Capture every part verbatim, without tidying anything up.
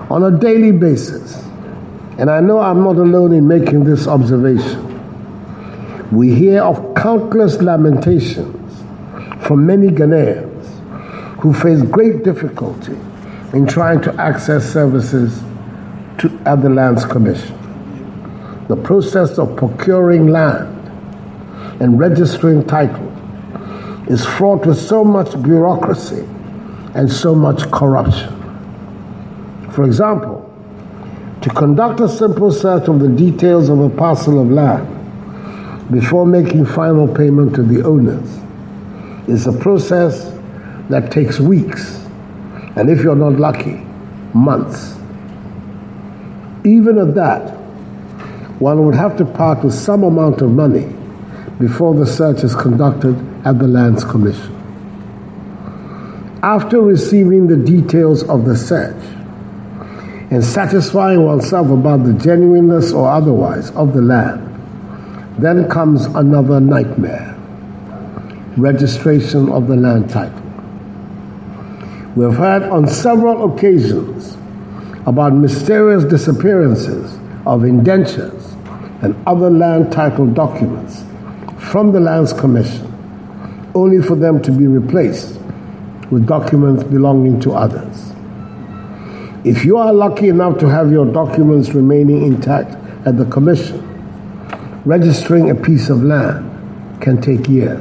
On a daily basis, and I know I'm not alone in making this observation, we hear of countless lamentations from many Ghanaians who face great difficulty in trying to access services to, at the Lands Commission. The process of procuring land and registering title is fraught with so much bureaucracy and so much corruption. For example, to conduct a simple search of the details of a parcel of land before making final payment to the owners is a process that takes weeks, and if you're not lucky, months. Even at that, one would have to part with some amount of money before the search is conducted at the Lands Commission. After receiving the details of the search and satisfying oneself about the genuineness or otherwise of the land, then comes another nightmare: registration of the land title. We have heard on several occasions about mysterious disappearances of indentures and other land title documents from the Lands Commission, only for them to be replaced with documents belonging to others. If you are lucky enough to have your documents remaining intact at the Commission, registering a piece of land can take years.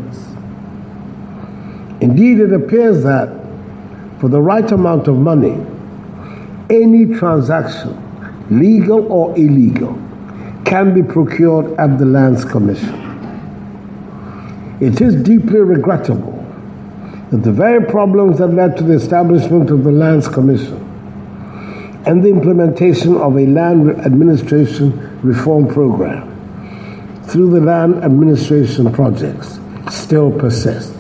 Indeed, it appears that for the right amount of money, any transaction, legal or illegal, can be procured at the Lands Commission. It is deeply regrettable that the very problems that led to the establishment of the Lands Commission and the implementation of a land administration reform program through the land administration projects still persist.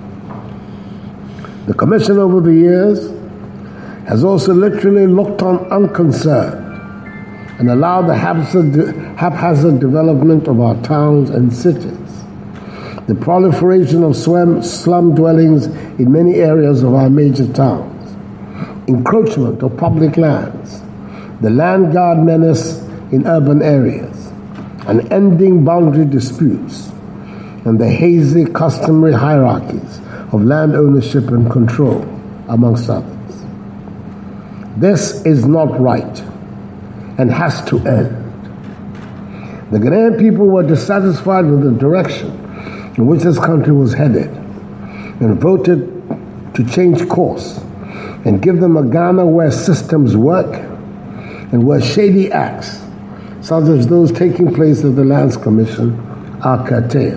The Commission over the years has also literally looked on unconcerned and allowed the haphazard development of our towns and cities, the proliferation of slum dwellings in many areas of our major towns, encroachment of public lands, the land guard menace in urban areas, unending boundary disputes, and the hazy customary hierarchies of land ownership and control, amongst others. This is not right and has to end. The Ghanaian people were dissatisfied with the direction in which this country was headed and voted to change course and give them a Ghana where systems work and where shady acts, such as those taking place at the Lands Commission, are curtailed.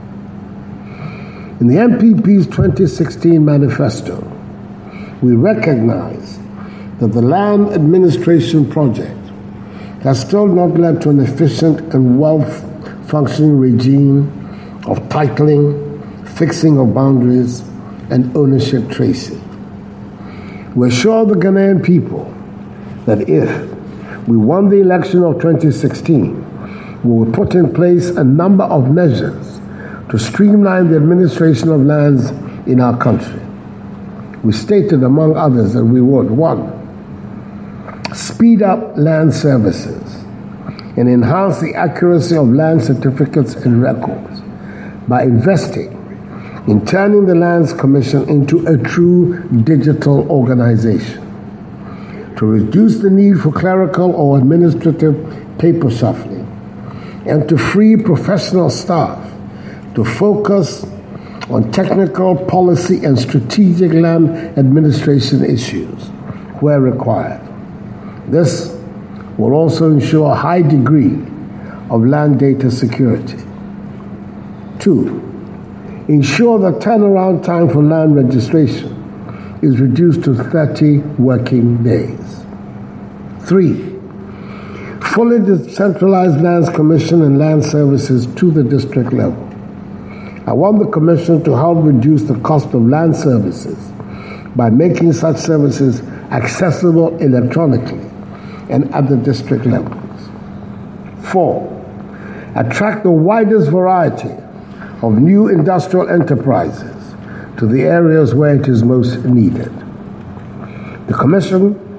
In the M P P's twenty sixteen manifesto, we recognize that the land administration project has still not led to an efficient and well-functioning regime of titling, fixing of boundaries, and ownership tracing. We assure the Ghanaian people that if we won the election of twenty sixteen, we will put in place a number of measures to streamline the administration of lands in our country. We stated, among others, that we would, one, speed up land services and enhance the accuracy of land certificates and records by investing in turning the Lands Commission into a true digital organization, to reduce the need for clerical or administrative paper shuffling, and to free professional staff to focus on technical, policy, and strategic land administration issues where required. This will also ensure a high degree of land data security. Two, ensure that turnaround time for land registration is reduced to thirty working days. Three, fully decentralize Lands Commission and land services to the district level. I want the Commission to help reduce the cost of land services by making such services accessible electronically and at the district levels. Four, attract the widest variety of new industrial enterprises to the areas where it is most needed. The Commission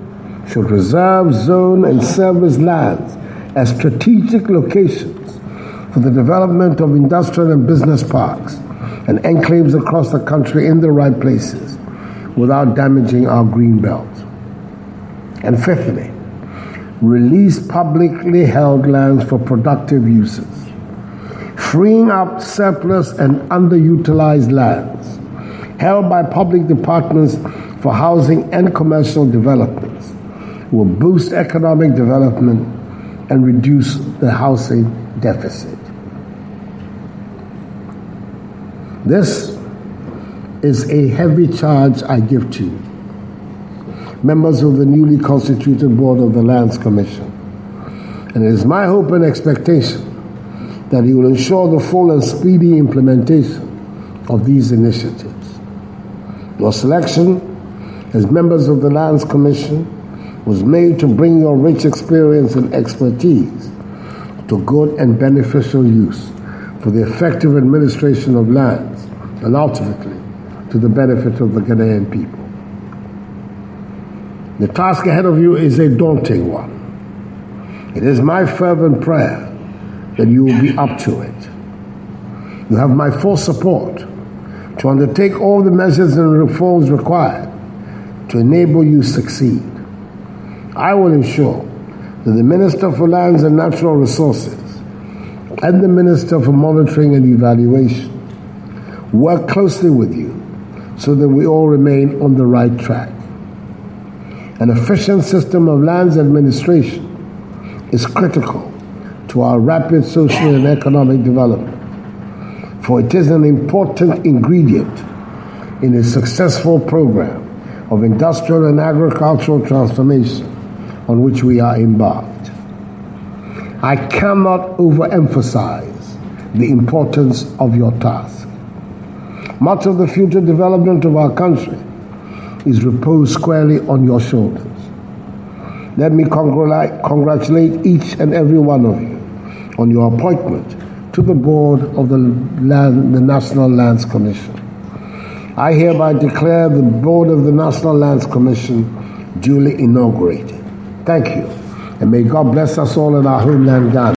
should reserve, zone, and service lands as strategic locations for the development of industrial and business parks and enclaves across the country in the right places without damaging our green belt. And fifthly, release publicly held lands for productive uses, freeing up surplus and underutilized lands held by public departments for housing and commercial developments will boost economic development and reduce the housing deficit. This is a heavy charge I give to you, members of the newly constituted board of the Lands Commission, and it is my hope and expectation that you will ensure the full and speedy implementation of these initiatives. Your selection as members of the Lands Commission was made to bring your rich experience and expertise to good and beneficial use for the effective administration of lands and ultimately to the benefit of the Ghanaian people. The task ahead of you is a daunting one. It is my fervent prayer that you will be up to it. You have my full support to undertake all the measures and reforms required to enable you to succeed. I will ensure that the Minister for Lands and Natural Resources and the Minister for Monitoring and Evaluation work closely with you so that we all remain on the right track. An efficient system of lands administration is critical to our rapid social and economic development, for it is an important ingredient in a successful program of industrial and agricultural transformation on which we are embarked. I cannot overemphasize the importance of your task. Much of the future development of our country is reposed squarely on your shoulders. Let me congratulate, congratulate each and every one of you on your appointment to the board of the, Land, the National Lands Commission. I hereby declare the board of the National Lands Commission duly inaugurated. Thank you, and may God bless us all in our homeland, Ghana.